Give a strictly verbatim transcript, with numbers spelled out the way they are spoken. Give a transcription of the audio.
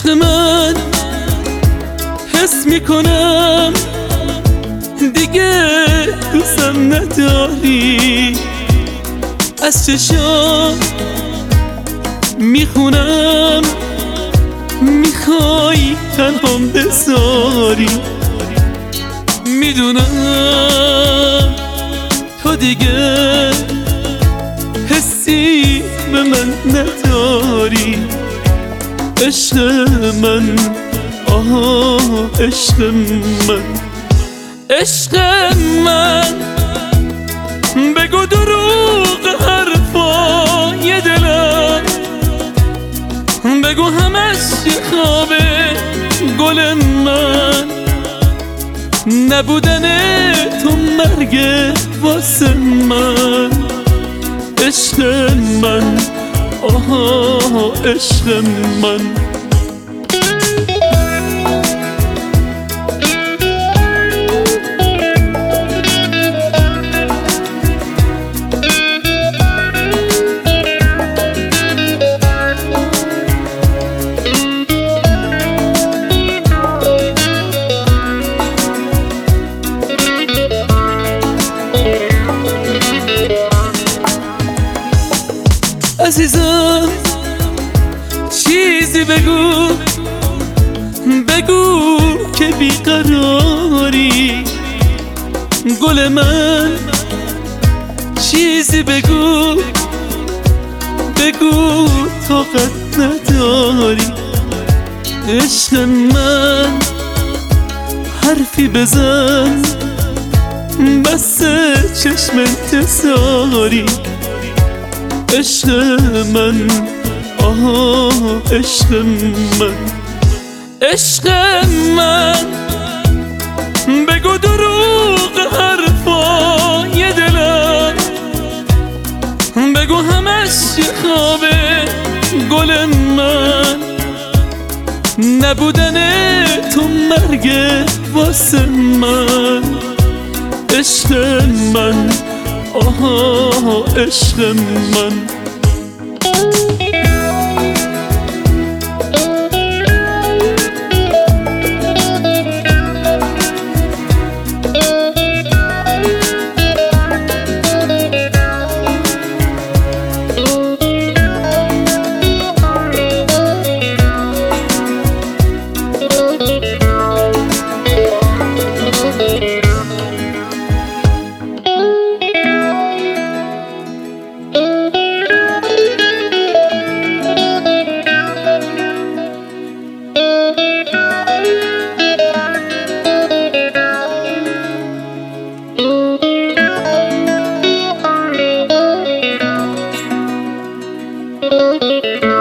عشق من حس میکنم دیگه دوستم نداری، از چشام میخونم میخوای تنهام بذاری. میدونم تو دیگه حسی به من نداری، عشق من، آها عشق من، عشق من. بگو دروغ حرفای دلم، بگو همش یه خوابه گل من، نبودن تو مرگ واسه من. عشق من، آها عشق من. عزیزم چیزی بگو، بگو که بیقراری گل من، چیزی بگو، بگو طاقت نداری. عشق من حرفی بزن، بس چشم انتظاری. عشق من، آها عشق من، عشق من. بگو دروغ حرفای دلم، بگو همش یه خوابه گل من، نبودن تو مرگ واسه من. عشق من، آها عشق من. Thank you.